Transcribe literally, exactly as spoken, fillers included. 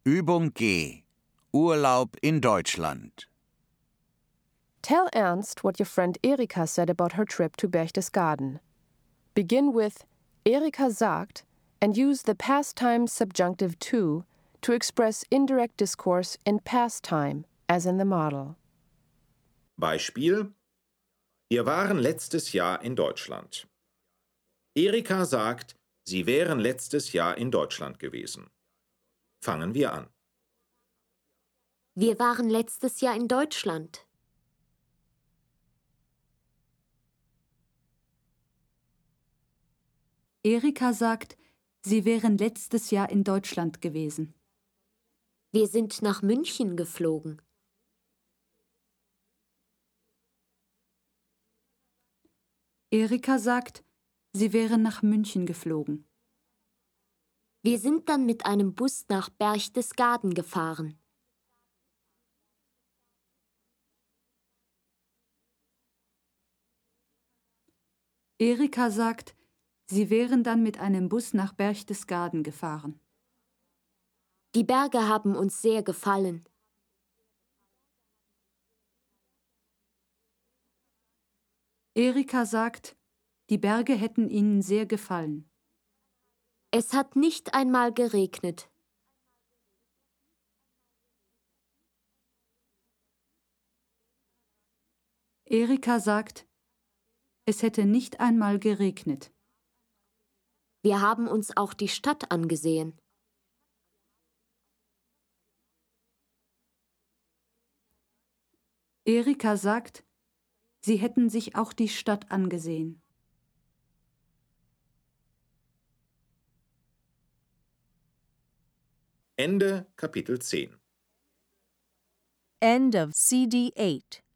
Übung G. Urlaub in Deutschland. Tell Ernst what your friend Erika said about her trip to Berchtesgaden. Begin with Erika sagt and use the past time subjunctive to to express indirect discourse in past time, as in the model. Beispiel: Wir waren letztes Jahr in Deutschland. Erika sagt, sie wären letztes Jahr in Deutschland gewesen. Fangen wir an. Wir waren letztes Jahr in Deutschland. Erika sagt, sie wären letztes Jahr in Deutschland gewesen. Wir sind nach München geflogen. Erika sagt, sie wären nach München geflogen. Wir sind dann mit einem Bus nach Berchtesgaden gefahren. Erika sagt, sie wären dann mit einem Bus nach Berchtesgaden gefahren. Die Berge haben uns sehr gefallen. Erika sagt, die Berge hätten ihnen sehr gefallen. Es hat nicht einmal geregnet. Erika sagt, es hätte nicht einmal geregnet. Wir haben uns auch die Stadt angesehen. Erika sagt, sie hätten sich auch die Stadt angesehen. Ende Kapitel zehn. End of C D eight.